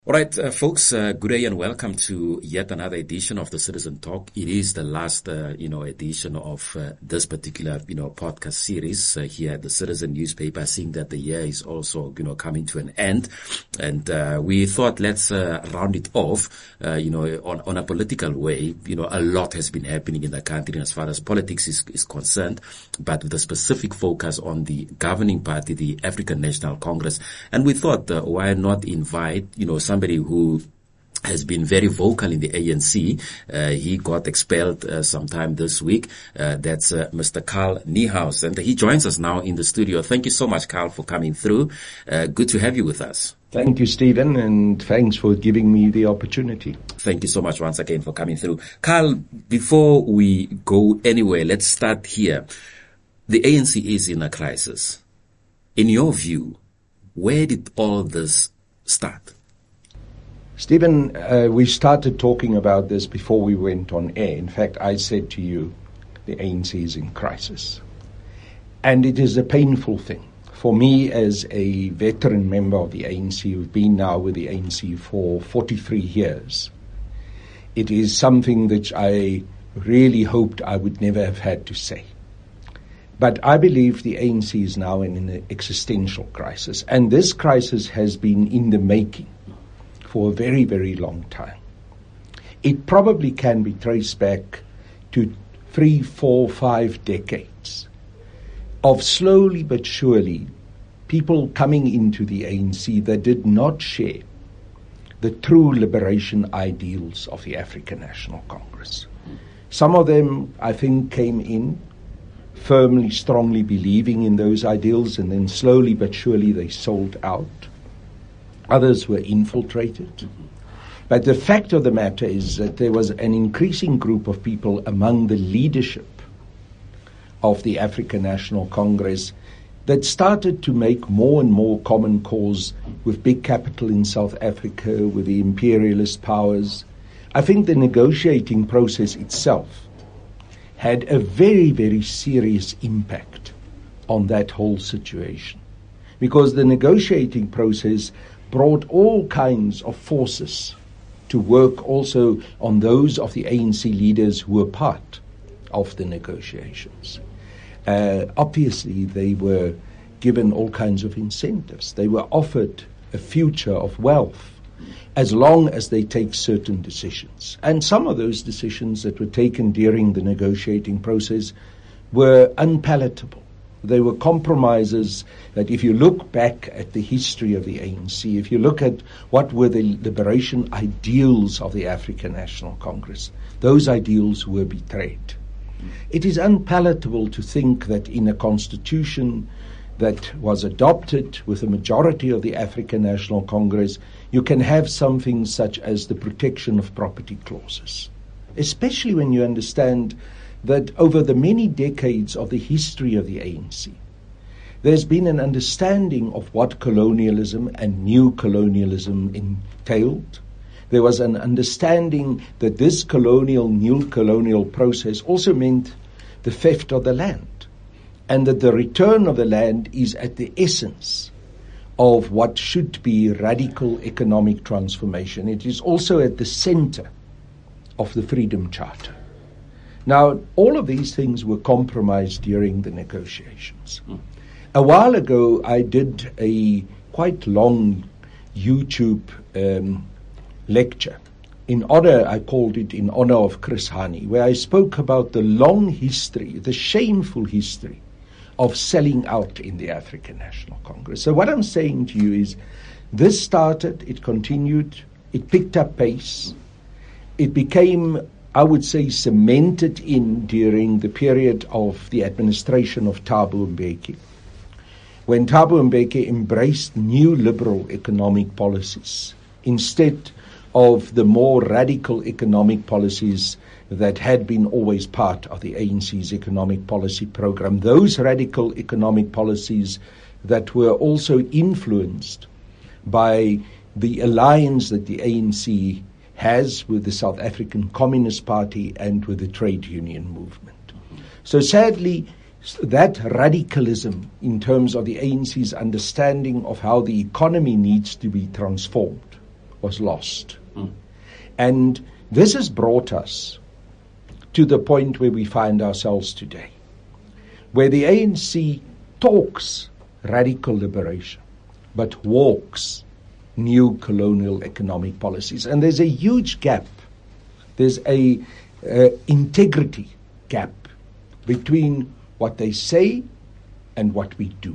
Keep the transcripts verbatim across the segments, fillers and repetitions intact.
All right, uh, folks, uh, good day and welcome to yet another edition of the Citizen Talk. It is the last, uh, you know, edition of uh, this particular, you know, podcast series uh, here at the Citizen newspaper, seeing that the year is also, you know, coming to an end. And uh, we thought let's uh, round it off, uh, you know, on, on a political way. You know, a lot has been happening in the country as far as politics is, is concerned, but with a specific focus on the governing party, the African National Congress. And we thought, uh, why not invite, you know, some somebody who has been very vocal in the A N C. Uh, he got expelled uh, sometime this week. Uh, that's uh, Mister Carl Niehaus, and he joins us now in the studio. Thank you so much, Carl, for coming through. Uh, good to have you with us. Thank you, Stephen, and thanks for giving me the opportunity. Thank you so much once again for coming through. Carl, before we go anywhere, let's start here. The A N C is in a crisis. In your view, where did all this start? Stephen, uh, we started talking about this before we went on air. In fact, I said to you, the A N C is in crisis. And it is a painful thing. For me, as a veteran member of the A N C, who've been now with the A N C for forty-three years, it is something that I really hoped I would never have had to say. But I believe the A N C is now in an existential crisis. And this crisis has been in the making for a very, very long time. It probably can be traced back to three, four, five decades of slowly but surely people coming into the A N C that did not share the true liberation ideals of the African National Congress. Some of them, I think, came in firmly, strongly believing in those ideals, and then slowly but surely they sold out. Others were infiltrated. But the fact of the matter is that there was an increasing group of people among the leadership of the African National Congress that started to make more and more common cause with big capital in South Africa, with the imperialist powers. I think the negotiating process itself had a very, very serious impact on that whole situation, because the negotiating process brought all kinds of forces to work also on those of the A N C leaders who were part of the negotiations. Uh, obviously, they were given all kinds of incentives. They were offered a future of wealth as long as they take certain decisions. And some of those decisions that were taken during the negotiating process were unpalatable. They were compromises that, if you look back at the history of the A N C, if you look at what were the liberation ideals of the African National Congress, those ideals were betrayed. It is unpalatable to think that in a constitution that was adopted with a majority of the African National Congress, you can have something such as the protection of property clauses, especially when you understand that over the many decades of the history of the A N C, there's been an understanding of what colonialism and new colonialism entailed. There was an understanding that this colonial, new colonial process also meant the theft of the land, and that the return of the land is at the essence of what should be radical economic transformation. It is also at the center of the Freedom Charter. Now, all of these things were compromised during the negotiations. Mm. A while ago, I did a quite long YouTube um, lecture. In honor, I called it In Honor of Chris Hani, where I spoke about the long history, the shameful history of selling out in the African National Congress. So what I'm saying to you is, this started, it continued, it picked up pace, it became, I would say, cemented in during the period of the administration of Thabo Mbeki, when Thabo Mbeki embraced new liberal economic policies instead of the more radical economic policies that had been always part of the A N C's economic policy program. Those radical economic policies that were also influenced by the alliance that the A N C has with the South African Communist Party and with the trade union movement. So sadly, that radicalism in terms of the A N C's understanding of how the economy needs to be transformed was lost. Mm. And this has brought us to the point where we find ourselves today, where the A N C talks radical liberation, but walks new colonial economic policies. And there's a huge gap. There's a uh, integrity gap between what they say and what we do.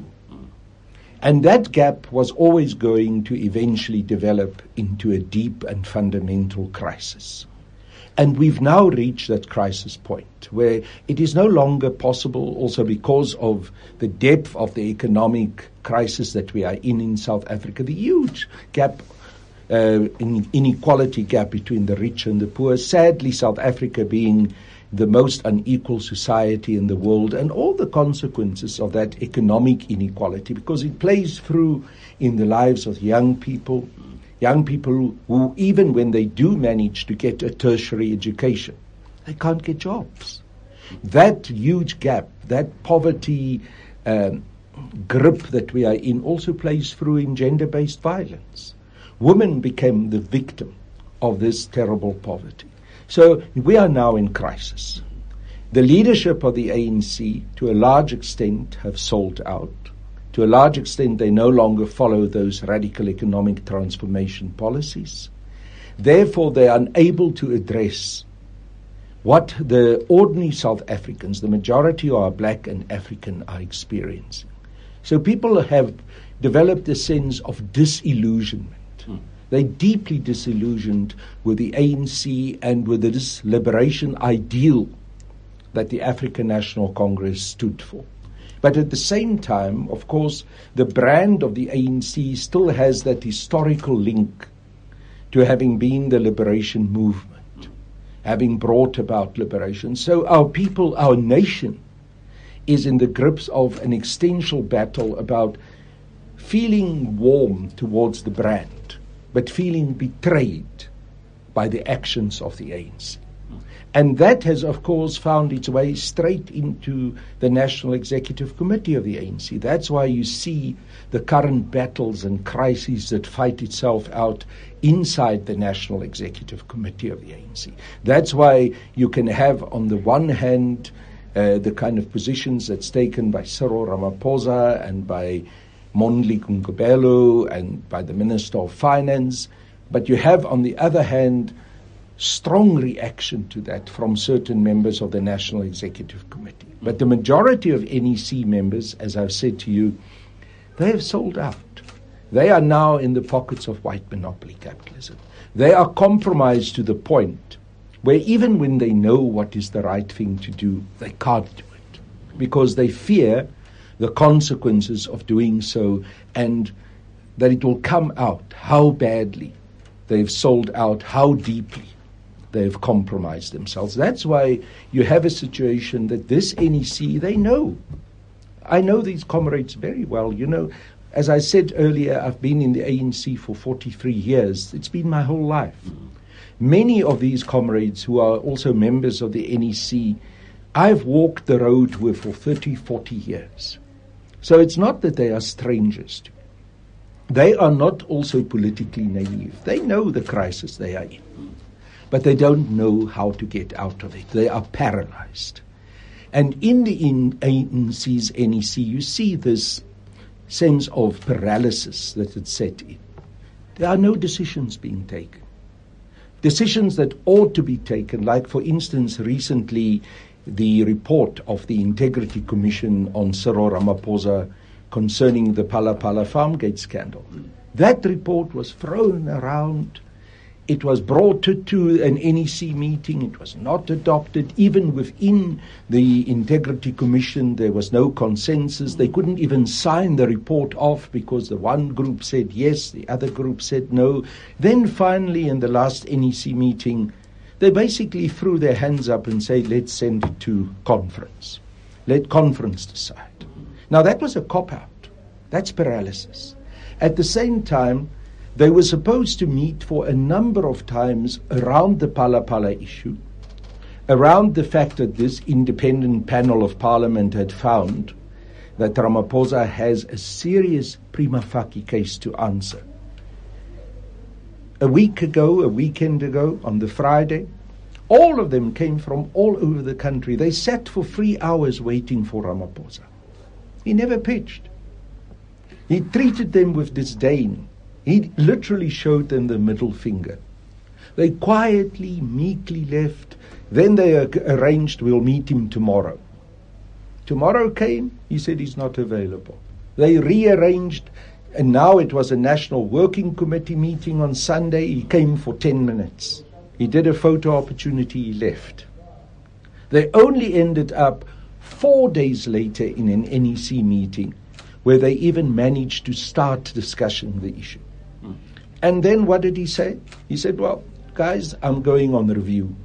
And that gap was always going to eventually develop into a deep and fundamental crisis. And we've now reached that crisis point where it is no longer possible, also because of the depth of the economic crisis that we are in in South Africa, the huge gap, uh, in inequality gap between the rich and the poor. Sadly, South Africa being the most unequal society in the world, and all the consequences of that economic inequality, because it plays through in the lives of young people, young people who, even when they do manage to get a tertiary education, they can't get jobs. That huge gap, that poverty um, grip that we are in also plays through in gender-based violence. Women became the victim of this terrible poverty. So we are now in crisis. The leadership of the A N C, to a large extent, have sold out. To a large extent, they no longer follow those radical economic transformation policies. Therefore, they are unable to address what the ordinary South Africans, the majority who are black and African, are experiencing. So people have developed a sense of disillusionment. Hmm. They're deeply disillusioned with the A N C and with this liberation ideal that the African National Congress stood for. But at the same time, of course, the brand of the A N C still has that historical link to having been the liberation movement, having brought about liberation. So our people, our nation, is in the grips of an existential battle about feeling warm towards the brand, but feeling betrayed by the actions of the A N C. And that has, of course, found its way straight into the National Executive Committee of the A N C. That's why you see the current battles and crises that fight itself out inside the National Executive Committee of the A N C. That's why you can have, on the one hand, uh, the kind of positions that's taken by Cyril Ramaphosa and by Mondli Ngubelo and by the Minister of Finance, but you have, on the other hand, strong reaction to that from certain members of the National Executive Committee. But the majority of N E C members, as I've said to you, they have sold out. They are now in the pockets of white monopoly capitalism. They are compromised to the point where even when they know what is the right thing to do, they can't do it because they fear the consequences of doing so and that it will come out how badly they've sold out, how deeply they've compromised themselves. That's why you have a situation that this N E C, they know. I know these comrades very well. You know, as I said earlier, I've been in the A N C for forty-three years. It's been my whole life. Many of these comrades who are also members of the N E C, I've walked the road with for thirty, forty years. So it's not that they are strangers to me. They are not also politically naive. They know the crisis they are in. But they don't know how to get out of it. They are paralyzed. And in the A N C's N E C, you see this sense of paralysis that it's set in. There are no decisions being taken. Decisions that ought to be taken, like, for instance, recently the report of the Integrity Commission on Cyril Ramaphosa concerning the Phala Phala Farmgate scandal. That report was thrown around. It was brought to, to an N E C meeting. It was not adopted. Even within the Integrity Commission, there was no consensus. They couldn't even sign the report off because the one group said yes, the other group said no. Then finally, in the last N E C meeting, they basically threw their hands up and said, let's send it to conference. Let conference decide. Now, that was a cop-out. That's paralysis. At the same time, they were supposed to meet for a number of times around the Phala Phala issue, around the fact that this independent panel of parliament had found that Ramaphosa has a serious prima facie case to answer, a week ago, a weekend ago, on the Friday. All of them came from all over the country. They sat for three hours waiting for Ramaphosa. He never pitched. He treated them with disdain. He literally showed them the middle finger. They quietly, meekly left. Then they arranged, we'll meet him tomorrow. Tomorrow came, he said he's not available. They rearranged, and now it was a National Working Committee meeting on Sunday. He came for ten minutes. He did a photo opportunity, he left. They only ended up four days later in an N E C meeting where they even managed to start discussing the issue. Mm. And then what did he say? He said, well, guys, I'm going on review.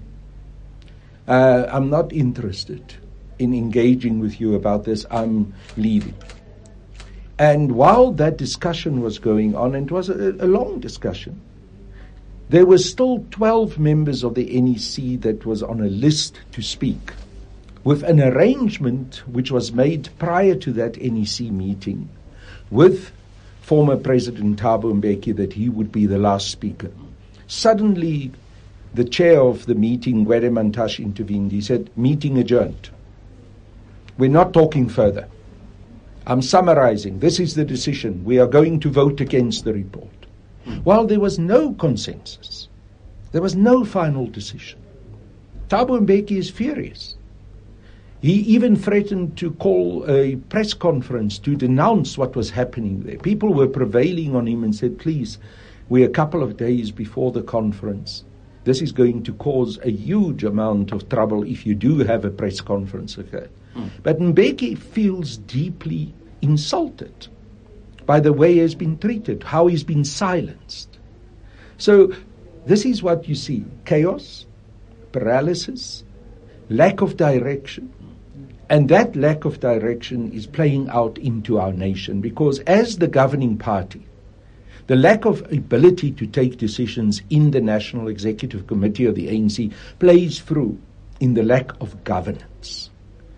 Uh, I'm not interested in engaging with you about this. I'm leaving. And while that discussion was going on, and it was a, a long discussion, there were still twelve members of the N E C that was on a list to speak, with an arrangement which was made prior to that N E C meeting with former President Thabo Mbeki that he would be the last speaker. Suddenly, the chair of the meeting, Gwede Mantashe, intervened. He said, meeting adjourned. We're not talking further. I'm summarizing. This is the decision. We are going to vote against the report. While there was no consensus, there was no final decision. Thabo Mbeki is furious. He even threatened to call a press conference to denounce what was happening there. People were prevailing on him and said, please, we're a couple of days before the conference. This is going to cause a huge amount of trouble if you do have a press conference occur. Mm. But Mbeki feels deeply insulted by the way he has been treated, how he's been silenced. So this is what you see: chaos, paralysis, lack of direction. And that lack of direction is playing out into our nation, because as the governing party, the lack of ability to take decisions in the National Executive Committee of the A N C plays through in the lack of governance.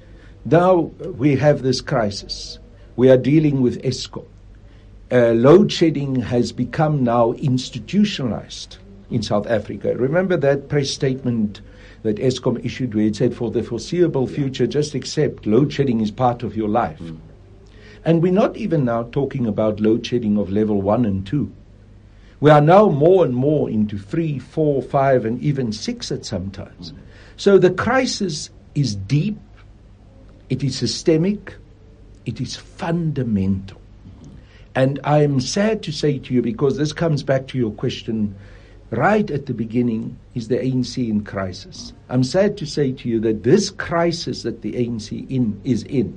Now we have this crisis. We are dealing with Eskom. Uh, load shedding has become now institutionalized in South Africa. Remember that press statement that Eskom issued where it said, for the foreseeable future, just accept load shedding is part of your life. Mm. And we're not even now talking about load shedding of level one and two. We are now more and more into three, four, five, and even six at some times. Mm. So the crisis is deep, it is systemic, it is fundamental. And I am sad to say to you, because this comes back to your question right at the beginning, is the A N C in crisis. I'm sad to say to you that this crisis that the A N C in, is in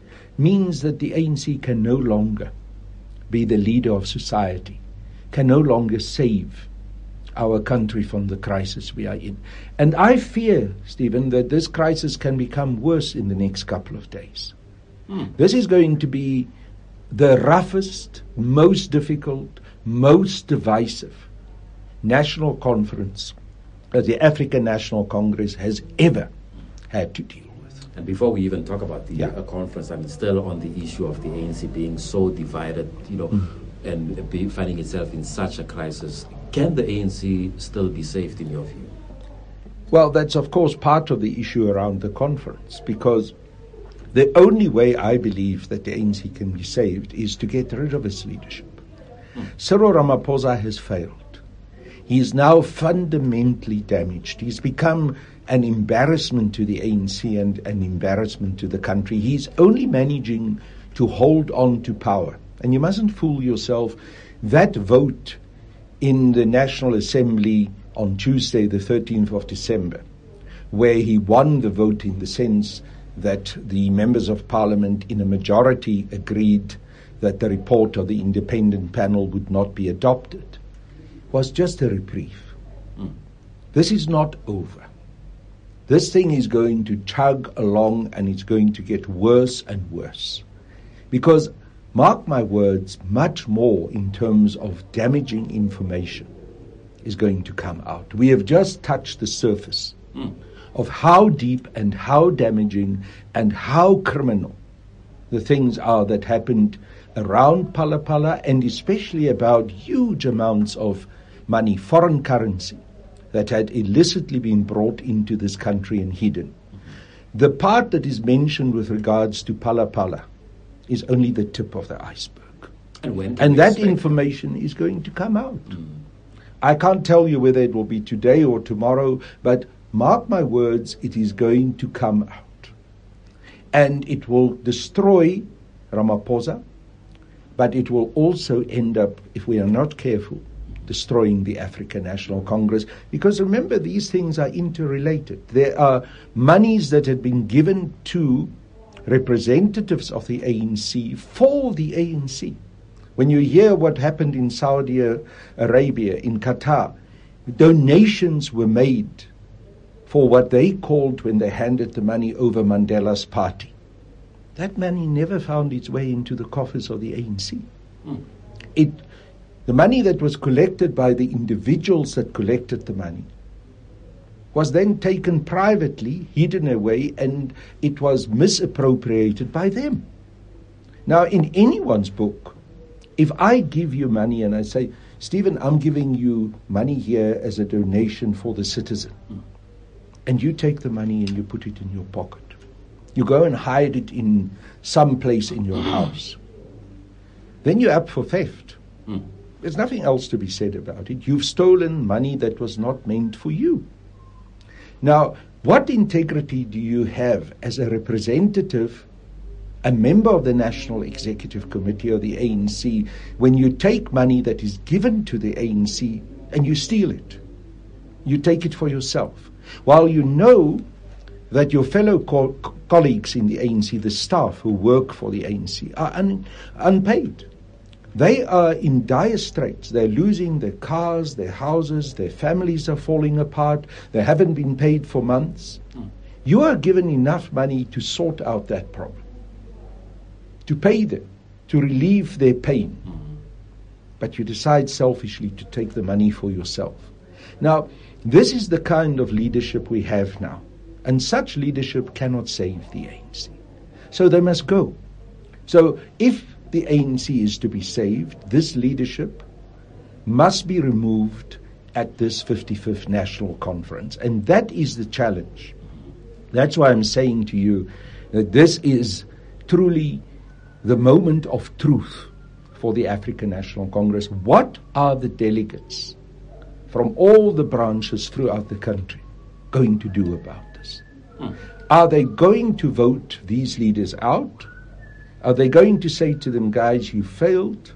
means that the A N C can no longer be the leader of society, can no longer save our country from the crisis we are in. And I fear, Stephen, that this crisis can become worse in the next couple of days. Mm. This is going to be the roughest, most difficult, most divisive national conference that the African National Congress has ever had to deal with. And before we even talk about the yeah. uh, conference, I'm still on the issue of the A N C being so divided, you know, mm. and be finding itself in such a crisis. Can the A N C still be saved in your view? Well, that's of course part of the issue around the conference, because the only way I believe that the A N C can be saved is to get rid of its leadership. Mm. Cyril Ramaphosa has failed. He is now fundamentally damaged. He's become an embarrassment to the A N C and an embarrassment to the country. He's only managing to hold on to power. And you mustn't fool yourself. That vote in the National Assembly on Tuesday, the thirteenth of December, where he won the vote in the sense that the members of parliament in a majority agreed that the report of the independent panel would not be adopted, was just a reprieve. Mm. This is not over. This thing is going to chug along, and it's going to get worse and worse. Because, mark my words, much more in terms of damaging information is going to come out. We have just touched the surface mm. of how deep and how damaging and how criminal the things are that happened around Phala Phala, and especially about huge amounts of money, foreign currency, that had illicitly been brought into this country and hidden. The part that is mentioned with regards to Phala Phala is only the tip of the iceberg. And when and that information is going to come out. Mm. I can't tell you whether it will be today or tomorrow, but mark my words, it is going to come out. And it will destroy Ramaphosa, but it will also end up, if we are not careful, destroying the African National Congress. Because remember, these things are interrelated. There are monies that had been given to representatives of the A N C for the A N C. When you hear what happened in Saudi Arabia, in Qatar, donations were made for what they called, when they handed the money over, Mandela's party. That money never found its way into the coffers of the A N C. Mm. It, the money that was collected by the individuals that collected the money was then taken privately, hidden away, and it was misappropriated by them. Now, in anyone's book, if I give you money and I say, Stephen, I'm giving you money here as a donation for the citizen, mm. and you take the money and you put it in your pocket, you go and hide it in some place in your house, then you're up for theft. Mm. There's nothing else to be said about it. You've stolen money that was not meant for you. Now, what integrity do you have as a representative, a member of the National Executive Committee or the A N C, when you take money that is given to the A N C and you steal it? You take it for yourself, while you know that your fellow co- colleagues in the A N C, the staff who work for the A N C, are un- unpaid. They are in dire straits. They're losing their cars, their houses, their families are falling apart. They haven't been paid for months. Mm. You are given enough money to sort out that problem, to pay them, to relieve their pain. Mm. But you decide selfishly to take the money for yourself. Now, this is the kind of leadership we have now. And such leadership cannot save the A N C. So they must go. So if the A N C is to be saved, this leadership must be removed at this fifty-fifth National Conference. And that is the challenge. That's why I'm saying to you that this is truly the moment of truth for the African National Congress. What are the delegates from all the branches throughout the country going to do about this? Hmm. Are they going to vote these leaders out? Are they going to say to them, guys, you failed?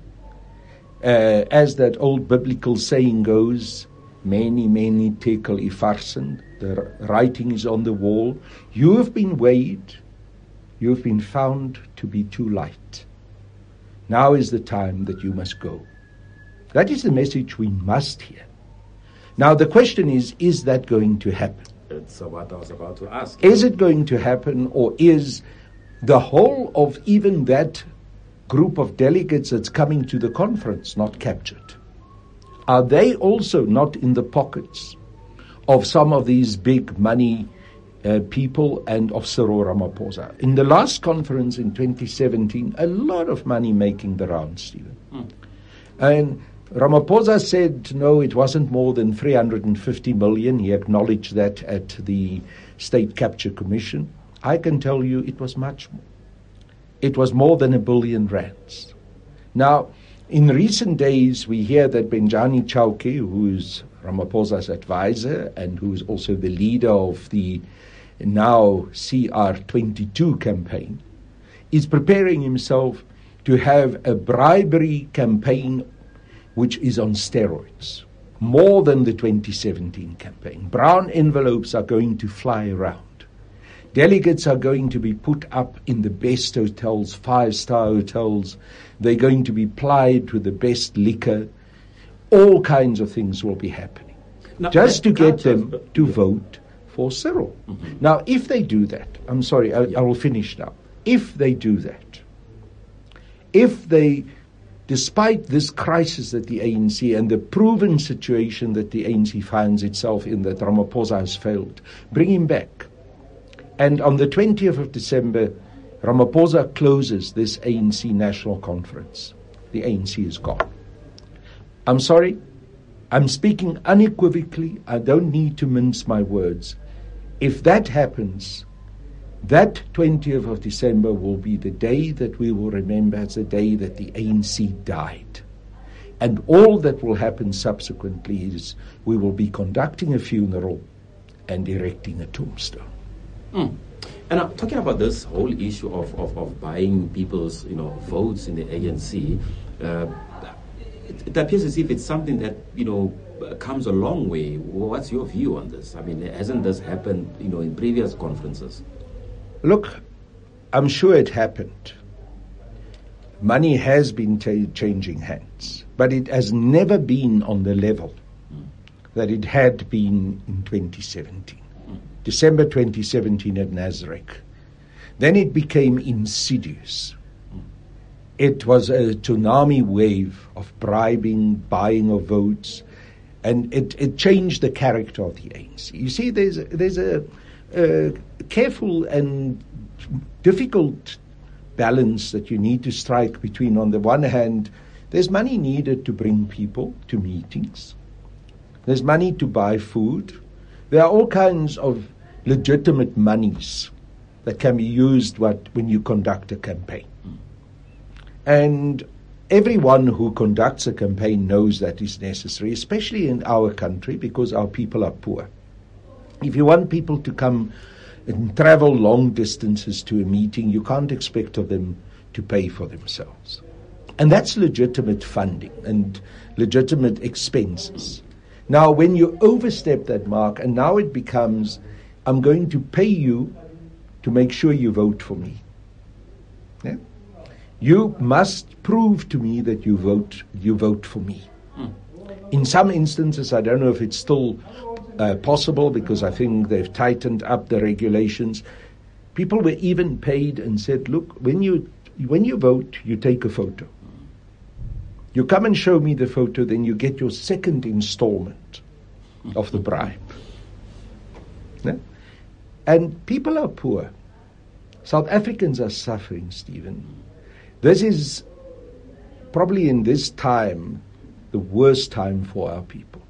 Uh, as that old biblical saying goes, many, many tekel ifarsen, the writing is on the wall. You have been weighed. You have been found to be too light. Now is the time that you must go. That is the message we must hear. Now the question is, is that going to happen? It's what I was about to ask. Is it going to happen, or is the whole of even that group of delegates that's coming to the conference not captured? Are they also not in the pockets of some of these big money uh, people and of Cyril Ramaphosa? In the last conference in twenty seventeen, a lot of money making the rounds, Stephen. Mm. And Ramaphosa said, no, it wasn't more than three hundred fifty million. He acknowledged that at the State Capture Commission. I can tell you it was much more. It was more than a billion rands. Now, in recent days, we hear that Benjani Chauke, who is Ramaphosa's advisor and who is also the leader of the now C R twenty-two campaign, is preparing himself to have a bribery campaign which is on steroids, more than the twenty seventeen campaign. Brown envelopes are going to fly around. Delegates are going to be put up in the best hotels, five-star hotels. They're going to be plied with the best liquor. All kinds of things will be happening, now, just to get them just, to yeah. vote for Cyril. Mm-hmm. Now, if they do that, I'm sorry, I, I will finish now. If they do that, if they, despite this crisis that the A N C and the proven situation that the A N C finds itself in, that Ramaphosa has failed, bring him back. And on the twentieth of December, Ramaphosa closes this A N C National Conference. The A N C is gone. I'm sorry, I'm speaking unequivocally. I don't need to mince my words. If that happens, that twentieth of December will be the day that we will remember as the day that the A N C died. And all that will happen subsequently is we will be conducting a funeral and erecting a tombstone. Mm. And uh, talking about this whole issue of, of, of buying people's, you know, votes in the A N C, uh, it, it appears as if it's something that, you know, comes a long way. What's your view on this? I mean, hasn't this happened, you know, in previous conferences? Look, I'm sure it happened. Money has been t- changing hands, but it has never been on the level mm. that it had been in twenty seventeen. Mm. December twenty seventeen at Nasrec. Then it became insidious. Mm. It was a tsunami wave of bribing, buying of votes, and it, it changed the character of the A N C. You see, there's a, there's a, a careful and difficult balance that you need to strike between, on the one hand, there's money needed to bring people to meetings. There's money to buy food. There are all kinds of legitimate monies that can be used what, when you conduct a campaign. Mm. And everyone who conducts a campaign knows that is necessary, especially in our country, because our people are poor. If you want people to come and travel long distances to a meeting, you can't expect of them to pay for themselves. And that's legitimate funding and legitimate expenses. Now, when you overstep that mark, and now it becomes, I'm going to pay you to make sure you vote for me. Yeah? You must prove to me that you vote, you vote for me. Mm. In some instances, I don't know if it's still Uh, possible, because I think they've tightened up the regulations. People were even paid and said, look, when you when you vote, you take a photo. You come and show me the photo, then you get your second installment of the bribe. Yeah? And people are poor. South Africans are suffering, Stephen. This is probably in this time the worst time for our people.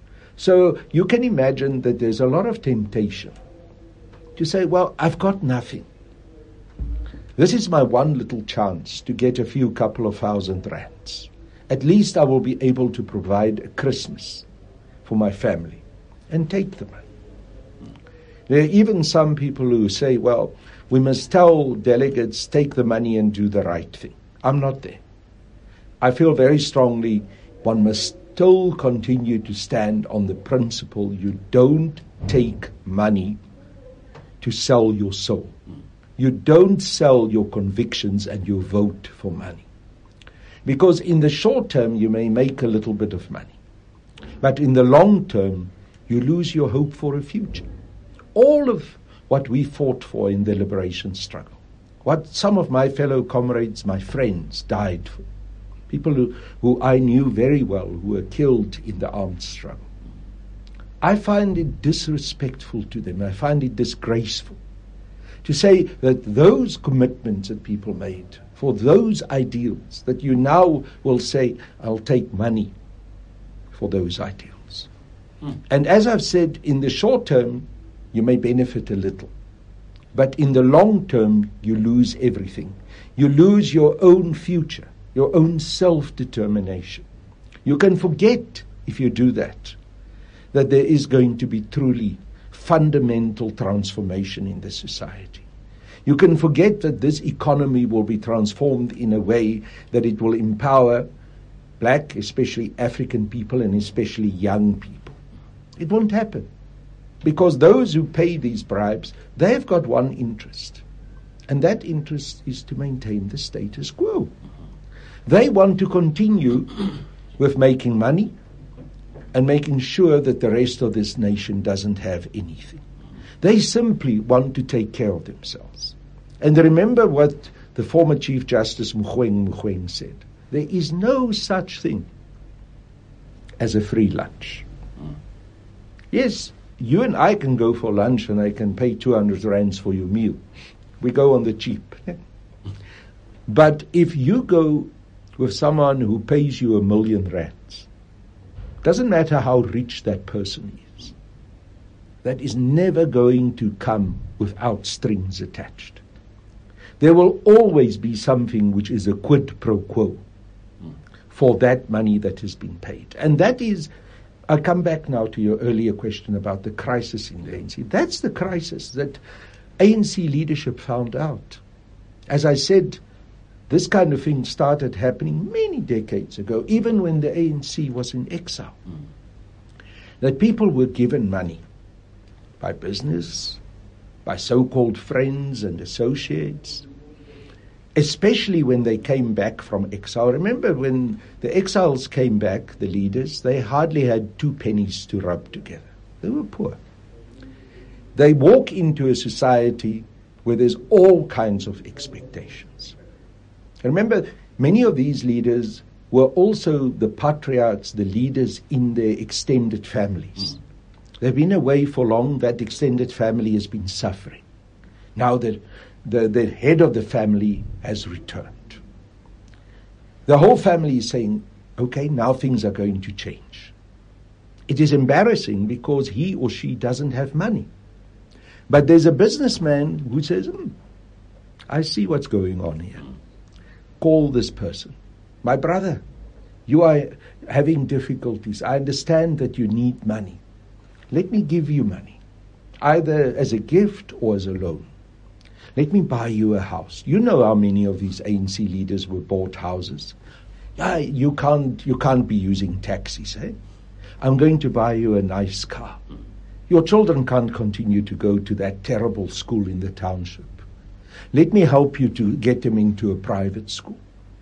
So you can imagine that there's a lot of temptation to say, well, I've got nothing. This is my one little chance to get a few couple of thousand rands. At least I will be able to provide a Christmas for my family, and take the money. There are even some people who say, well, we must tell delegates, take the money and do the right thing. I'm not there. I feel very strongly one must still continue to stand on the principle you don't take money to sell your soul. You don't sell your convictions and your vote for money. Because in the short term, you may make a little bit of money. But in the long term, you lose your hope for a future. All of what we fought for in the liberation struggle, what some of my fellow comrades, my friends, died for, people who, who I knew very well, who were killed in the armed struggle. I find it disrespectful to them. I find it disgraceful to say that those commitments that people made for those ideals, that you now will say, I'll take money for those ideals. Mm. And as I've said, in the short term, you may benefit a little. But in the long term, you lose everything. You lose your own future, your own self-determination. You can forget, if you do that, that there is going to be truly fundamental transformation in the society. You can forget that this economy will be transformed in a way that it will empower black, especially African people, and especially young people. It won't happen. Because those who pay these bribes, they've got one interest. And that interest is to maintain the status quo. They want to continue with making money and making sure that the rest of this nation doesn't have anything. They simply want to take care of themselves. And remember what the former Chief Justice Mogoeng Mogoeng said. There is no such thing as a free lunch. Yes, you and I can go for lunch and I can pay two hundred rands for your meal. We go on the cheap. But if you go with someone who pays you a million rands, Doesn't matter how rich that person is. That is never going to come without strings attached. There will always be something which is a quid pro quo for that money that has been paid. And that is, I come back now to your earlier question about the crisis in the A N C. That's the crisis that A N C leadership found out. As I said, this kind of thing started happening many decades ago, even when the A N C was in exile. Mm. That people were given money by business, by so-called friends and associates, especially when they came back from exile. Remember, when the exiles came back, the leaders, they hardly had two pennies to rub together. They were poor. They walk into a society where there's all kinds of expectations. Remember, many of these leaders were also the patriarchs, the leaders in their extended families. Mm. They've been away for long. That extended family has been suffering. Now that the, the head of the family has returned, the whole family is saying, okay, now things are going to change. It is embarrassing because he or she doesn't have money. But there's a businessman who says, hmm, I see what's going on here. Call this person. My brother, you are having difficulties. I understand that you need money. Let me give you money, either as a gift or as a loan. Let me buy you a house. You know how many of these A N C leaders were bought houses. Yeah, you can't, you can't be using taxis, eh? I'm going to buy you a nice car. Your children can't continue to go to that terrible school in the township. Let me help you to get them into a private school.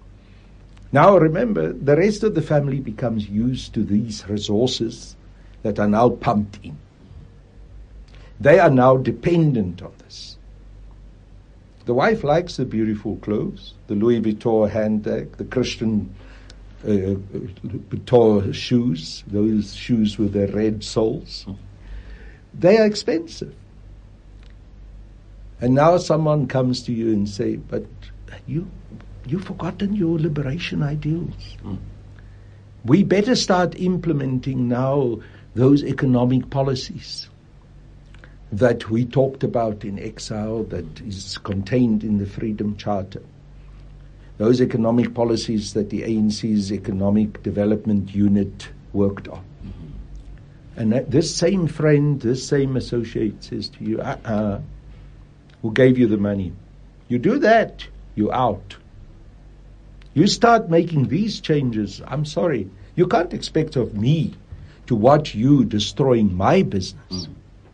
Now remember, the rest of the family becomes used to these resources that are now pumped in. They are now dependent on this. The wife likes the beautiful clothes, the Louis Vuitton handbag, the Christian uh, Vuitton shoes, those shoes with the red soles. They are expensive. And now someone comes to you and say, but you, you've forgotten your liberation ideals. Mm. We better start implementing now those economic policies that we talked about in exile, that is contained in the Freedom Charter. Those economic policies that the A N C's Economic Development Unit worked on. Mm-hmm. And that, this same friend, this same associate says to you, uh-uh, who gave you the money, you do that, you're out. You start making these changes, I'm sorry, you can't expect of me to watch you destroying my business. Mm.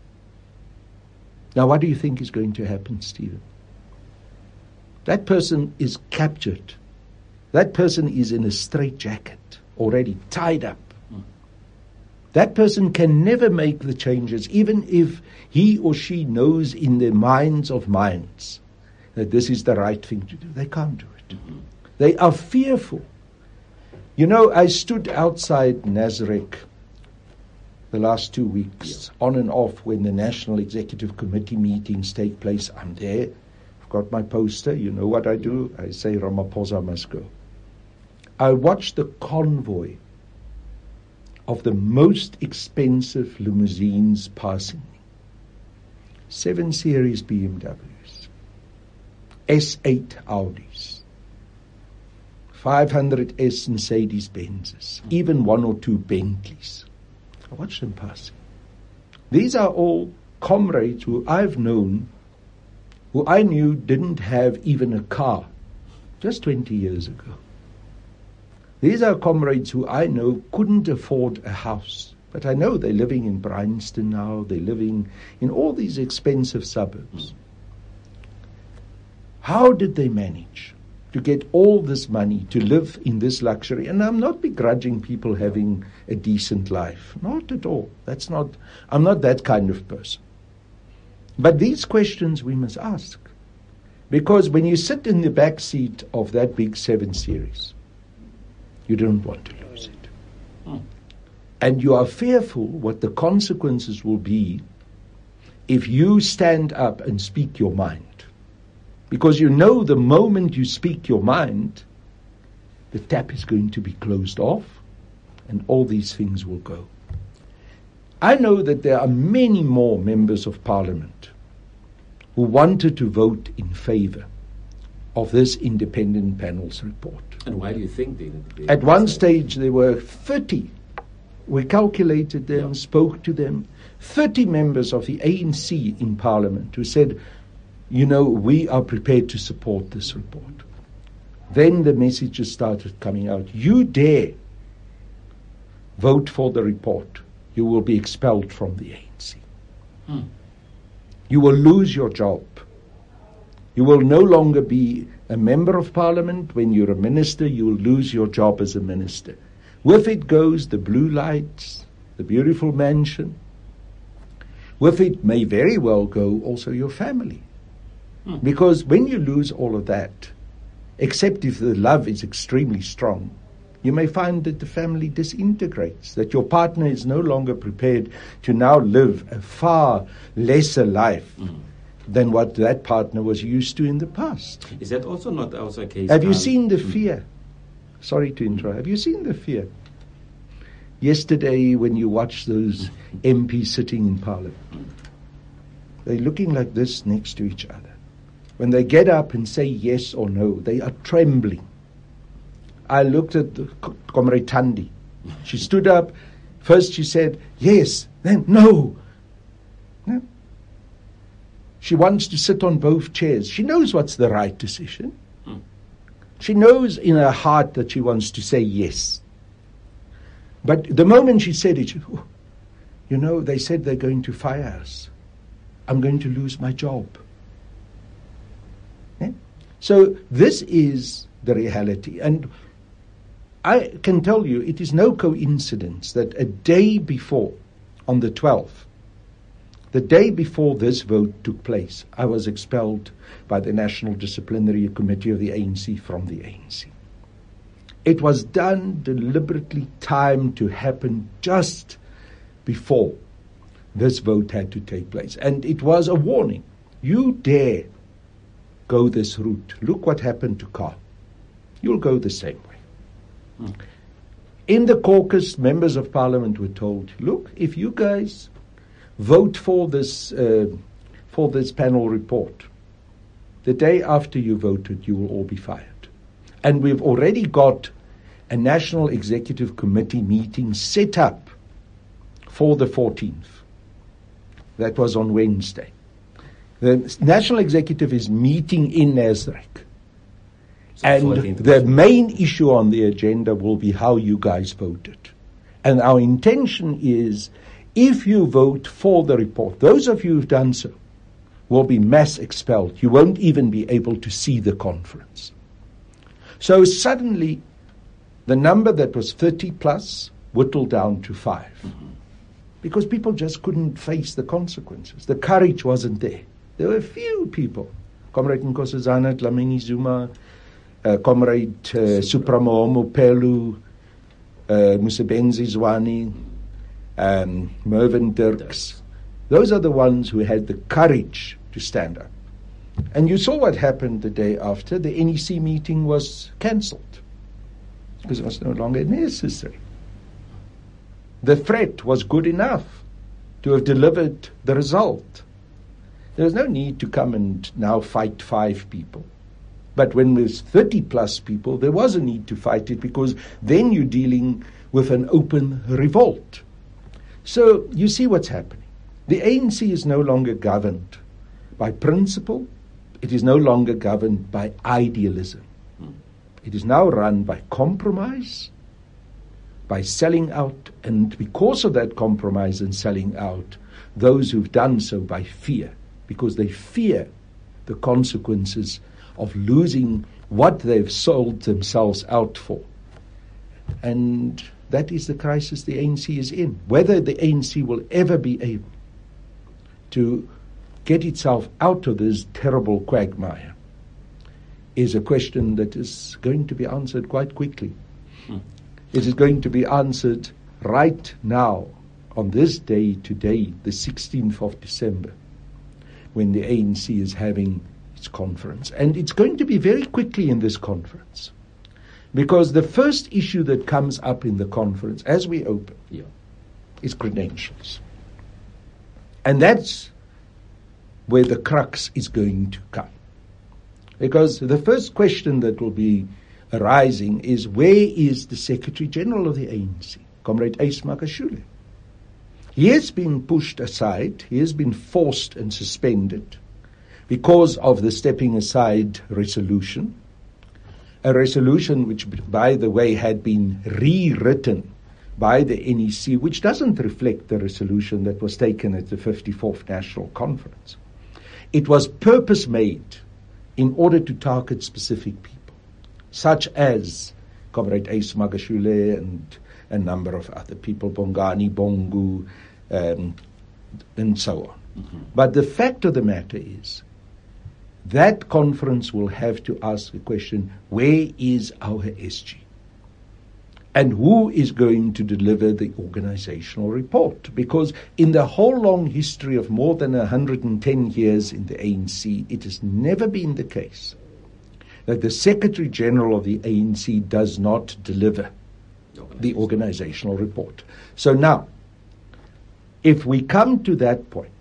Now, what do you think is going to happen, Stephen? That person is captured. That person is in a straitjacket, already tied up. Mm. That person can never make the changes, even if he or she knows in their minds of minds that this is the right thing to do. They can't do it. Mm-hmm. They are fearful. You know, I stood outside Nazareth the last two weeks, yeah. on and off, when the National Executive Committee meetings take place. I'm there. I've got my poster. You know what I do? I say Ramaphosa must go. I watched the convoy of the most expensive limousines passing me. Seven Series B M Ws, S eight Audis, five hundred S Mercedes Benzes, even one or two Bentleys. I watched them passing. These are all comrades who I've known, who I knew didn't have even a car just twenty years ago. These are comrades who I know couldn't afford a house. But I know they're living in Bryanston now. They're living in all these expensive suburbs. How did they manage to get all this money to live in this luxury? And I'm not begrudging people having a decent life. Not at all. That's not, I'm not that kind of person. But these questions we must ask. Because when you sit in the back seat of that big seven series, you don't want to lose it. Hmm. And you are fearful what the consequences will be if you stand up and speak your mind. Because you know the moment you speak your mind, the tap is going to be closed off and all these things will go. I know that there are many more members of Parliament who wanted to vote in favor of this independent panel's report. And why do you think they... they At one stage there were thirty. We calculated them, yeah. spoke to them, thirty members of the A N C in Parliament who said, you know, we are prepared to support this report. Then the messages started coming out. You dare vote for the report, you will be expelled from the A N C. Hmm. You will lose your job. You will no longer be a member of Parliament. When you're a minister, you will lose your job as a minister. With it goes the blue lights, the beautiful mansion. With it may very well go also your family. Hmm. Because when you lose all of that, except if the love is extremely strong, you may find that the family disintegrates, that your partner is no longer prepared to now live a far lesser life mm. than what that partner was used to in the past. Is that also not also a case? Have you seen the fear? Sorry to interrupt. Have you seen the fear? Yesterday, when you watch those M Ps sitting in Parliament, they're looking like this next to each other. When they get up and say yes or no, they are trembling. I looked at the Comrade Thandi. She stood up. First she said, yes, then no. no. She wants to sit on both chairs. She knows what's the right decision. Hmm. She knows in her heart that she wants to say yes. But the moment she said it, she, oh, you know, they said they're going to fire us. I'm going to lose my job. Yeah? So this is the reality. And I can tell you, it is no coincidence that a day before, on the twelfth, the day before this vote took place, I was expelled by the National Disciplinary Committee of the A N C from the A N C. It was done deliberately, timed to happen just before this vote had to take place. And it was a warning. You dare go this route. Look what happened to Carl. You'll go the same way. Hmm. In the caucus, members of Parliament were told, look, if you guys vote for this uh, for this panel report, the day after you voted, you will all be fired. And we've already got a National Executive Committee meeting set up for the fourteenth. That was on Wednesday. The National Executive is meeting in Nasrec. And the main issue on the agenda will be how you guys voted. And our intention is, if you vote for the report, those of you who've done so will be mass expelled. You won't even be able to see the conference. So suddenly, the number that was thirty plus whittled down to five. Mm-hmm. Because people just couldn't face the consequences. The courage wasn't there. There were a few people. Comrade Nkosazana Dlamini Zuma, Uh, Comrade uh, Supramohomo Pelu, uh, Musebenzi Zwane, um, Mervyn Dirks. Those are the ones who had the courage to stand up. And you saw what happened the day after. The N E C meeting was cancelled because it was no longer necessary. The threat was good enough to have delivered the result. There was no need to come and now fight five people. But when there's thirty plus people, there was a need to fight it, because then you're dealing with an open revolt. So you see what's happening. The A N C is no longer governed by principle. It is no longer governed by idealism. It is now run by compromise, by selling out, and because of that compromise and selling out, those who've done so by fear, because they fear the consequences of losing what they've sold themselves out for. And that is the crisis the A N C is in. Whether the A N C will ever be able to get itself out of this terrible quagmire is a question that is going to be answered quite quickly. Hmm. It is going to be answered right now, on this day today, the sixteenth of December, when the A N C is having its conference. And it's going to be very quickly in this conference, Because the first issue that comes up in the conference, as we open, Yeah. is credentials. And that's where the crux is going to come. Because the first question that will be arising is, where is the Secretary General of the A N C, Comrade Ace Magashule? He has been pushed aside, he has been forced and suspended because of the stepping aside resolution, a resolution which, by the way, had been rewritten by the N E C, which doesn't reflect the resolution that was taken at the fifty-fourth National Conference. It was purpose-made in order to target specific people, such as Comrade Ace Magashule and a number of other people, Bongani Bongu, um, and so on. Mm-hmm. But the fact of the matter is, that conference will have to ask the question, where is our S G? And who is going to deliver the organizational report? Because in the whole long history of more than one hundred ten years in the A N C, it has never been the case that the Secretary General of the A N C does not deliver the organizational report. So now, if we come to that point,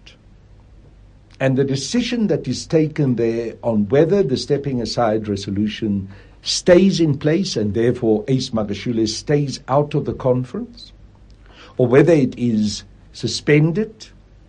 and the decision that is taken there on whether the stepping aside resolution stays in place and therefore Ace Magashule stays out of the conference, or whether it is suspended,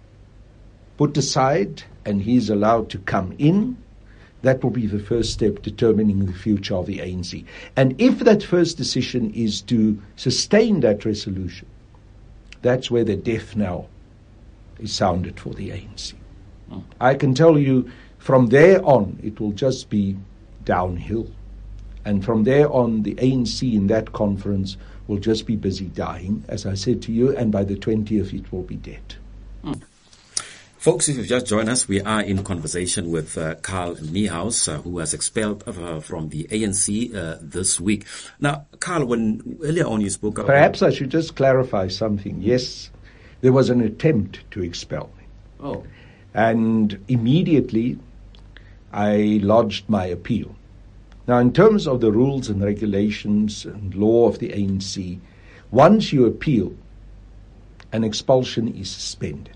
put aside, and he is allowed to come in, that will be the first step determining the future of the A N C. And if that first decision is to sustain that resolution, that's where the death knell is sounded for the A N C. Mm. I can tell you from there on, it will just be downhill. And from there on, the A N C in that conference will just be busy dying, as I said to you, and by the twentieth it will be dead. Mm. Folks, if you've just joined us, we are in conversation with uh, Carl Niehaus, uh, who was expelled uh, from the A N C uh, this week. Now, Carl, when earlier on you spoke about... Perhaps I should just clarify something. Yes, there was an attempt to expel me. Oh. And immediately I lodged my appeal. Now, in terms of the rules and regulations and law of the A N C, once you appeal, an expulsion is suspended.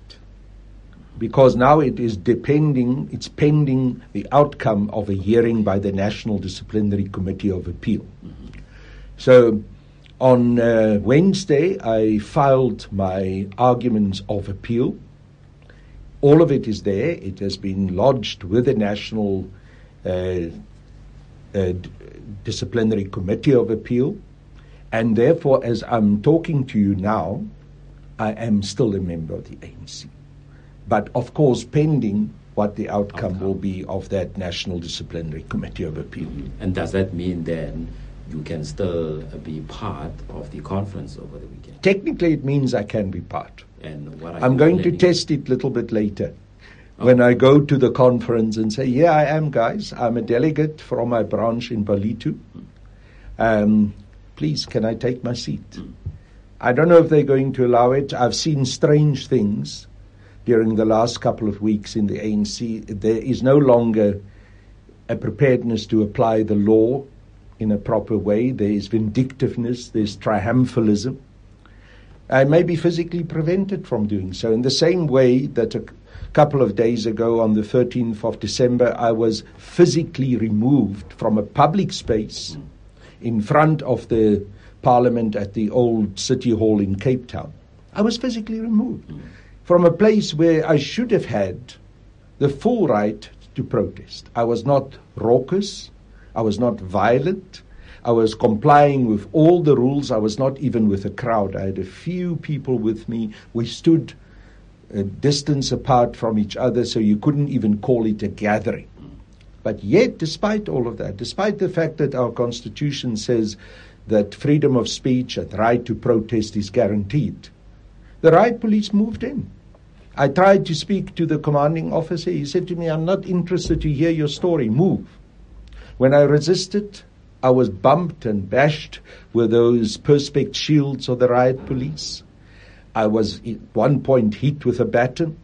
Because now it is depending, it's pending the outcome of a hearing by the National Disciplinary Committee of Appeal. Mm-hmm. So on uh, Wednesday, I filed my arguments of appeal. All of it is there. It has been lodged with the National uh, uh, D- Disciplinary Committee of Appeal. And therefore, as I'm talking to you now, I am still a member of the A N C. But of course, pending what the outcome, outcome will be of that National Disciplinary Committee of Appeal. And does that mean then you can still be part of the conference over the weekend? Technically, it means I can be part. And what are I'm you going planning? to test it a little bit later. Oh. When I go to the conference and say, yeah, I am, guys. I'm a delegate from my branch in Balitu. Mm. Um, please, can I take my seat? Mm. I don't know if they're going to allow it. I've seen strange things during the last couple of weeks in the A N C. There is no longer a preparedness to apply the law in a proper way. There is vindictiveness, there's triumphalism. I may be physically prevented from doing so, in the same way that a c- couple of days ago on the thirteenth of December, I was physically removed from a public space in front of the Parliament at the old City Hall in Cape Town. I was physically removed from a place where I should have had the full right to protest. I was not raucous. I was not violent. I was complying with all the rules. I was not even with a crowd. I had a few people with me. We stood a distance apart from each other, so you couldn't even call it a gathering. But yet, despite all of that, despite the fact that our Constitution says that freedom of speech and right to protest is guaranteed, the riot police moved in. I tried to speak to the commanding officer. He said to me, I'm not interested to hear your story. Move. When I resisted, I was bumped and bashed with those Perspex shields of the riot police. I was at one point hit with a baton.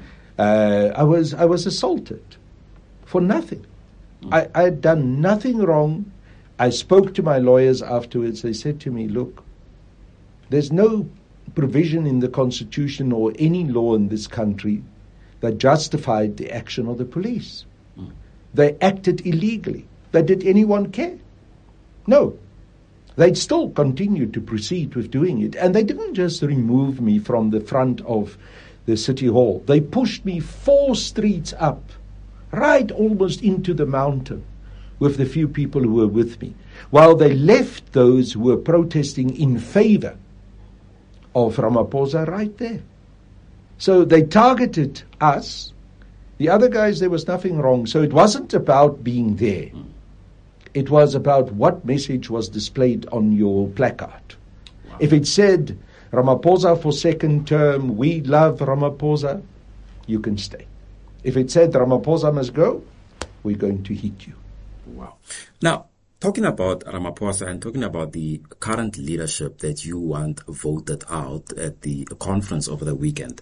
Uh, I was I was assaulted for nothing. I, I had done nothing wrong. I spoke to my lawyers afterwards. They said to me, look, there's no provision in the Constitution or any law in this country that justified the action of the police. Mm. They acted illegally. But did anyone care? No. They'd still continued to proceed with doing it. And they didn't just remove me from the front of the city hall. They pushed me four streets up, right almost into the mountain, with the few people who were with me, while they left those who were protesting in favor of Ramaphosa right there. So they targeted us. The other guys, there was nothing wrong. So it wasn't about being there. It was about what message was displayed on your placard. Wow. If it said, Ramaphosa for second term, we love Ramaphosa, you can stay. If it said Ramaphosa must go, we're going to hit you. Wow. Now, talking about Ramaphosa and talking about the current leadership that you want voted out at the conference over the weekend,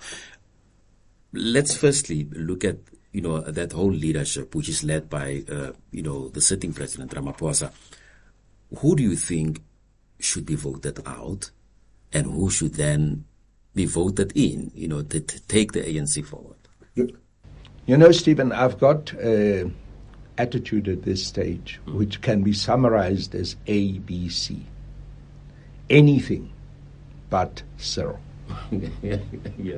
let's firstly look at, you know, that whole leadership, which is led by, uh, you know, the sitting president, Ramaphosa. Who do you think should be voted out, and who should then be voted in, you know, to, to take the A N C forward? You know, Stephen, I've got uh, attitude at this stage, mm. which can be summarized as A, B, C. Anything but Cyril. yeah, yeah.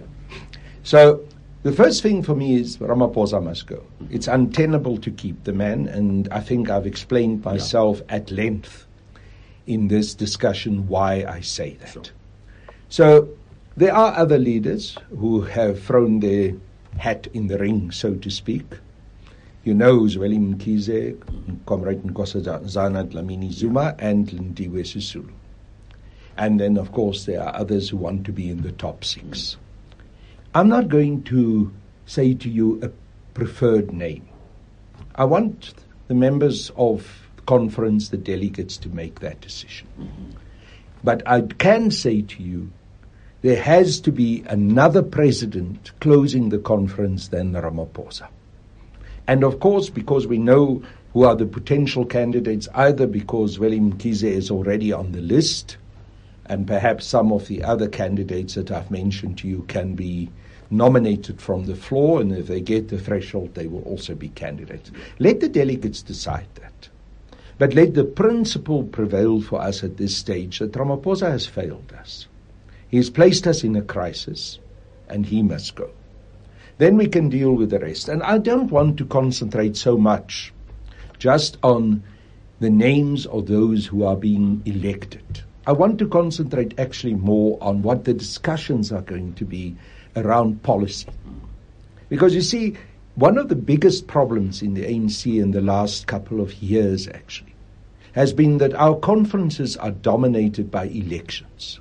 So the first thing for me is Ramaphosa must go. It's untenable to keep the man, and I think I've explained myself yeah. at length in this discussion why I say that. Sure. So there are other leaders who have thrown their hat in the ring, so to speak. You know, Zweli Mkhize, Comrade Nkosazana Dlamini Zuma, and Lindiwe Sisulu. And then, of course, there are others who want to be in the top six. I'm not going to say to you a preferred name. I want the members of the conference, the delegates, to make that decision. Mm-hmm. But I can say to you, there has to be another president closing the conference than Ramaphosa. And of course, because we know who are the potential candidates, either because Zweli Mkhize is already on the list, and perhaps some of the other candidates that I've mentioned to you can be nominated from the floor, and if they get the threshold, they will also be candidates. Let the delegates decide that. But let the principle prevail for us at this stage that Ramaphosa has failed us. He has placed us in a crisis, and he must go. Then we can deal with the rest. And I don't want to concentrate so much just on the names of those who are being elected. I want to concentrate actually more on what the discussions are going to be around policy. Because you see, one of the biggest problems in the A N C in the last couple of years actually has been that our conferences are dominated by elections.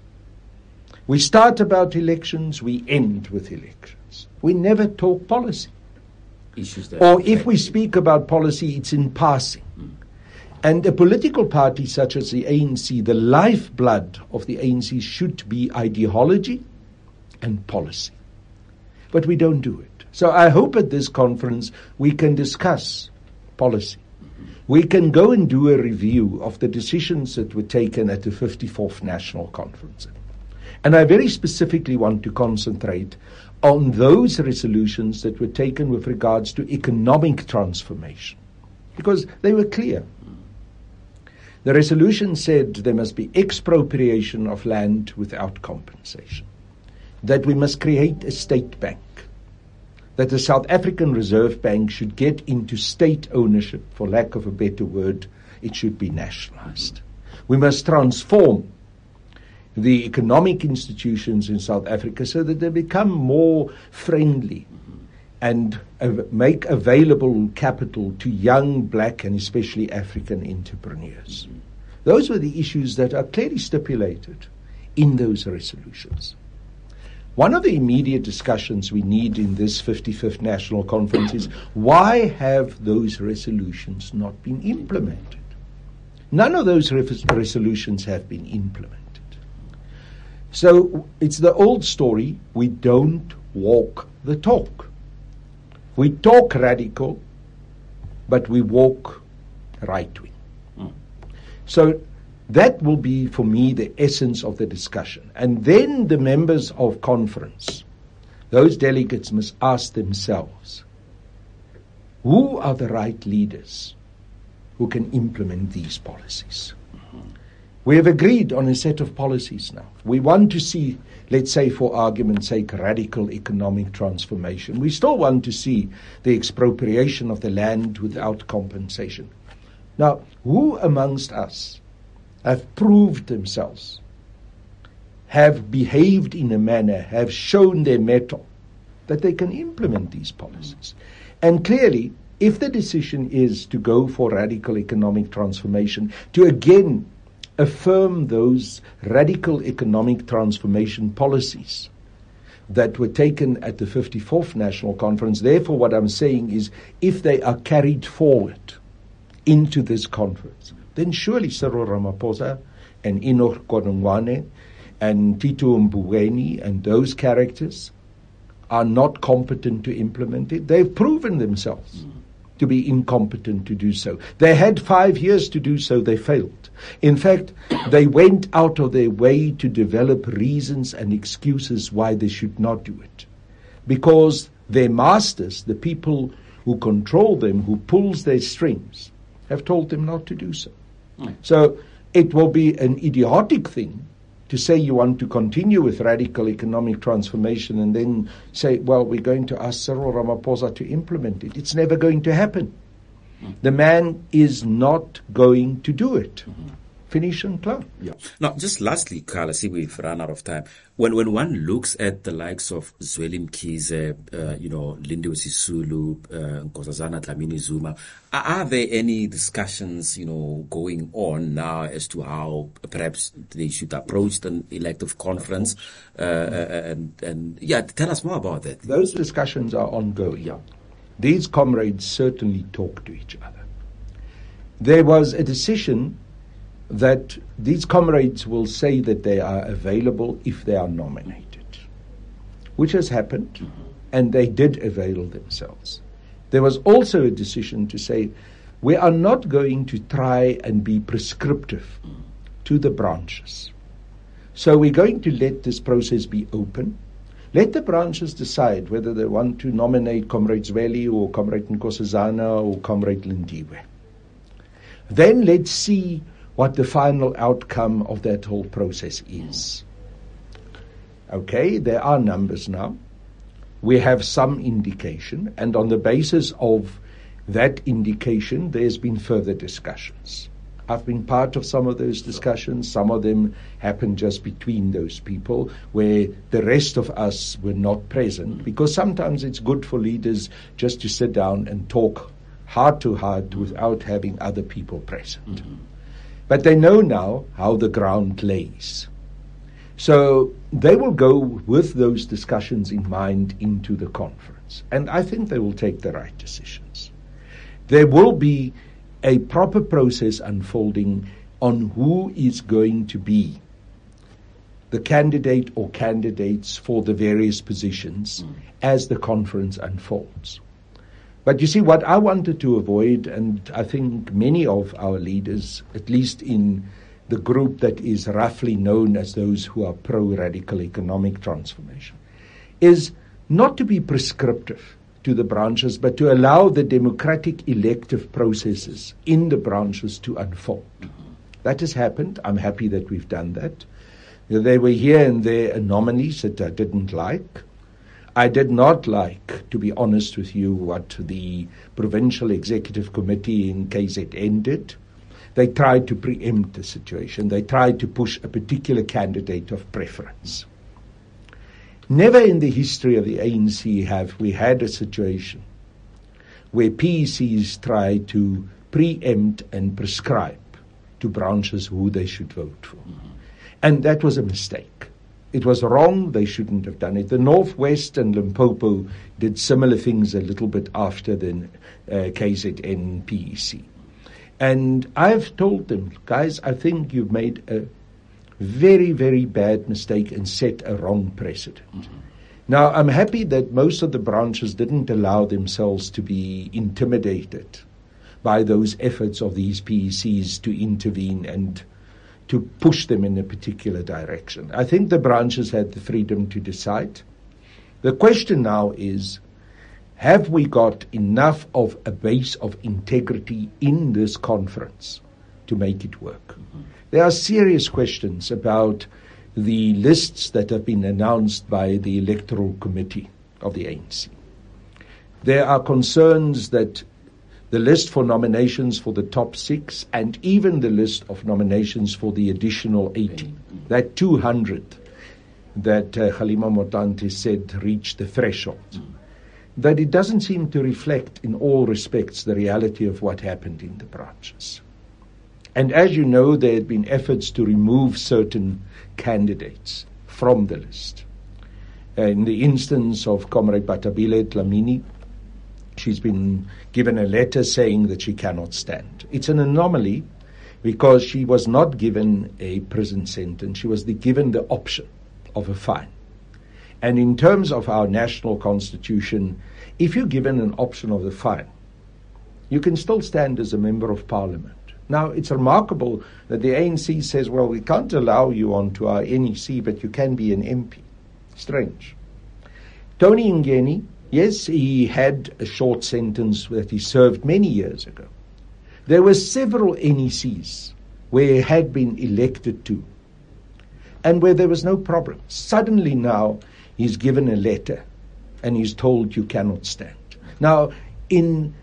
We start about elections, we end with elections. We never talk policy. Issues that or if we speak about policy, it's in passing. Mm. And a political party such as the A N C, the lifeblood of the A N C should be ideology and policy. But we don't do it. So I hope at this conference we can discuss policy. Mm-hmm. We can go and do a review of the decisions that were taken at the fifty-fourth National Conference. And I very specifically want to concentrate on those resolutions that were taken with regards to economic transformation, because they were clear. The resolution said there must be expropriation of land without compensation, that we must create a state bank, that the South African Reserve Bank should get into state ownership, for lack of a better word, it should be nationalized. We must transform the economic institutions in South Africa so that they become more friendly and uh, make available capital to young black and especially African entrepreneurs. Mm-hmm. Those were the issues that are clearly stipulated in those resolutions. One of the immediate discussions we need in this fifty-fifth National Conference is, why have those resolutions not been implemented? None of those res- resolutions have been implemented. So it's the old story, we don't walk the talk. We talk radical, but we walk right-wing. Mm. So that will be, for me, the essence of the discussion. And then the members of conference, those delegates must ask themselves, who are the right leaders who can implement these policies? Mm-hmm. We have agreed on a set of policies now. We want to see, let's say for argument's sake, radical economic transformation. We still want to see the expropriation of the land without compensation. Now, who amongst us have proved themselves, have behaved in a manner, have shown their mettle, that they can implement these policies? And clearly, if the decision is to go for radical economic transformation, to again affirm those radical economic transformation policies that were taken at the fifty-fourth National Conference, therefore what I'm saying is, if they are carried forward into this conference, then surely Cyril Ramaphosa and Enoch Godongwana and Tito Mboweni and those characters are not competent to implement it. They've proven themselves mm. to be incompetent to do so. They had five years to do so, they failed. In fact, they went out of their way to develop reasons and excuses why they should not do it. Because their masters, the people who control them, who pulls their strings, have told them not to do so. Mm. So it will be an idiotic thing to say you want to continue with radical economic transformation and then say, well, we're going to ask Cyril Ramaphosa to implement it. It's never going to happen. Mm. The man is not going to do it. Mm-hmm. Finish and close. Yeah. Now, just lastly, Carl, I see we've run out of time. When when one looks at the likes of Zweli Mkhize, uh, you know, Lindiwe Sisulu, uh, Nkosazana Dlamini Zuma, are, are there any discussions, you know, going on now as to how perhaps they should approach the elective conference? Uh, and, and yeah, tell us more about that. Those discussions are ongoing. Yeah. These comrades certainly talk to each other. There was a decision that these comrades will say that they are available if they are nominated, which has happened, mm-hmm. and they did avail themselves. There was also a decision to say, we are not going to try and be prescriptive mm-hmm. to the branches. So we're going to let this process be open. Let the branches decide whether they want to nominate Comrade Zweli or Comrade Nkosazana or Comrade Lindiwe. Then let's see what the final outcome of that whole process is. Okay, there are numbers now. We have some indication, and on the basis of that indication, there's been further discussions. I've been part of some of those discussions. Some of them happened just between those people, where the rest of us were not present, because sometimes it's good for leaders just to sit down and talk heart to heart without having other people present. Mm-hmm. But they know now how the ground lays. So they will go with those discussions in mind into the conference. And I think they will take the right decisions. There will be a proper process unfolding on who is going to be the candidate or candidates for the various positions mm. as the conference unfolds. But you see, what I wanted to avoid, and I think many of our leaders, at least in the group that is roughly known as those who are pro-radical economic transformation, is not to be prescriptive to the branches, but to allow the democratic elective processes in the branches to unfold. Mm-hmm. That has happened. I'm happy that we've done that. There were here and there anomalies that I didn't like. I did not like, to be honest with you, what the Provincial Executive Committee in K Z N did. They tried to preempt the situation. They tried to push a particular candidate of preference. Never in the history of the A N C have we had a situation where P E Cs try to preempt and prescribe to branches who they should vote for. Mm-hmm. And that was a mistake. It was wrong. They shouldn't have done it. The Northwest and Limpopo did similar things a little bit after the uh, K Z N P E C. And I've told them, guys, I think you've made a very, very bad mistake and set a wrong precedent. Mm-hmm. Now, I'm happy that most of the branches didn't allow themselves to be intimidated by those efforts of these P E Cs to intervene and to push them in a particular direction. I think the branches had the freedom to decide. The question now is, have we got enough of a base of integrity in this conference to make it work? Mm-hmm. There are serious questions about the lists that have been announced by the Electoral Committee of the A N C. There are concerns that the list for nominations for the top six and even the list of nominations for the additional eighty, that two hundred that uh, Kgalema Motlanthe said reached the threshold, that it doesn't seem to reflect in all respects the reality of what happened in the branches. And as you know, there had been efforts to remove certain candidates from the list. Uh, in the instance of Comrade Batabile Dlamini, she's been given a letter saying that she cannot stand. It's an anomaly because she was not given a prison sentence. She was the, given the option of a fine. And in terms of our national constitution, if you're given an option of the fine, you can still stand as a member of parliament. Now, it's remarkable that the A N C says, well, we can't allow you onto our N E C, but you can be an M P. Strange. Tony Ngeni, yes, he had a short sentence that he served many years ago. There were several N E Cs where he had been elected to and where there was no problem. Suddenly now he's given a letter and he's told you cannot stand. Now, in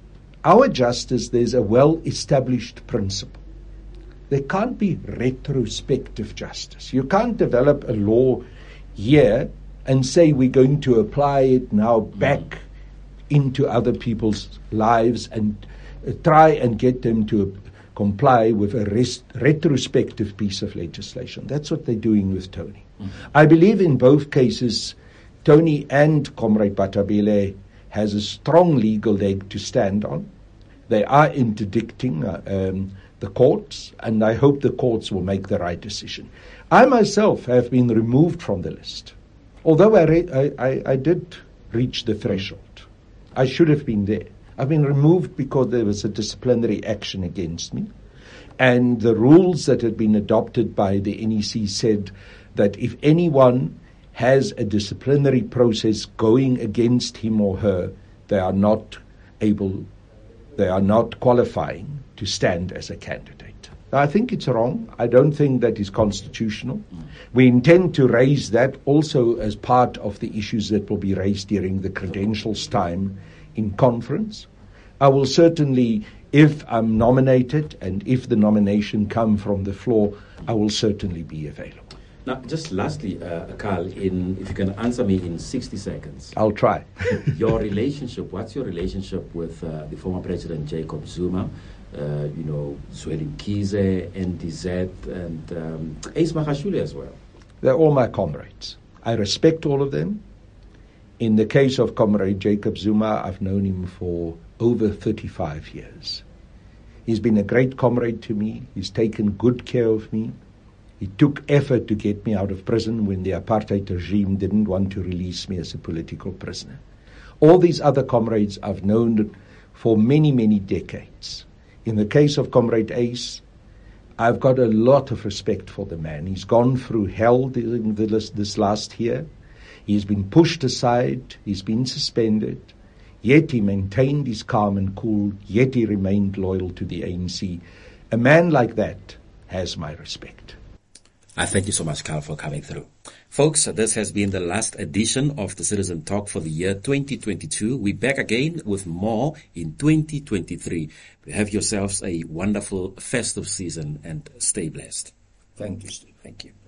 our justice, there's a well-established principle. There can't be retrospective justice. You can't develop a law here and say we're going to apply it now back into other people's lives and uh, try and get them to comply with a rest, retrospective piece of legislation. That's what they're doing with Tony. Mm-hmm. I believe in both cases, Tony and Comrade Batabile has a strong legal leg to stand on. They are interdicting uh, um, the courts, and I hope the courts will make the right decision. I myself have been removed from the list. Although I, re- I, I, I did reach the threshold, I should have been there. I've been removed because there was a disciplinary action against me. And the rules that had been adopted by the N E C said that if anyone has a disciplinary process going against him or her, they are not able, they are not qualifying to stand as a candidate. I think it's wrong. I don't think that is constitutional. Mm. We intend to raise that also as part of the issues that will be raised during the credentials time in conference. I will certainly, if I'm nominated and if the nomination come from the floor, I will certainly be available. Now, just lastly, uh, Carl, in, if you can answer me in sixty seconds. I'll try. Your relationship, what's your relationship with uh, the former President Jacob Zuma, uh, you know, Zweli Mkhize, N D Z, and um, Ace Magashule as well? They're all my comrades. I respect all of them. In the case of Comrade Jacob Zuma, I've known him for over thirty-five years. He's been a great comrade to me. He's taken good care of me. He took effort to get me out of prison when the apartheid regime didn't want to release me as a political prisoner. All these other comrades I've known for many, many decades. In the case of Comrade Ace, I've got a lot of respect for the man. He's gone through hell during this, this last year. He's been pushed aside. He's been suspended. Yet he maintained his calm and cool. Yet he remained loyal to the A N C. A man like that has my respect. I thank you so much, Carl, for coming through. Folks, this has been the last edition of the Citizen Talk for the year twenty twenty-two. We're back again with more in twenty twenty-three. Have yourselves a wonderful festive season and stay blessed. Thank you, Steve. Thank you.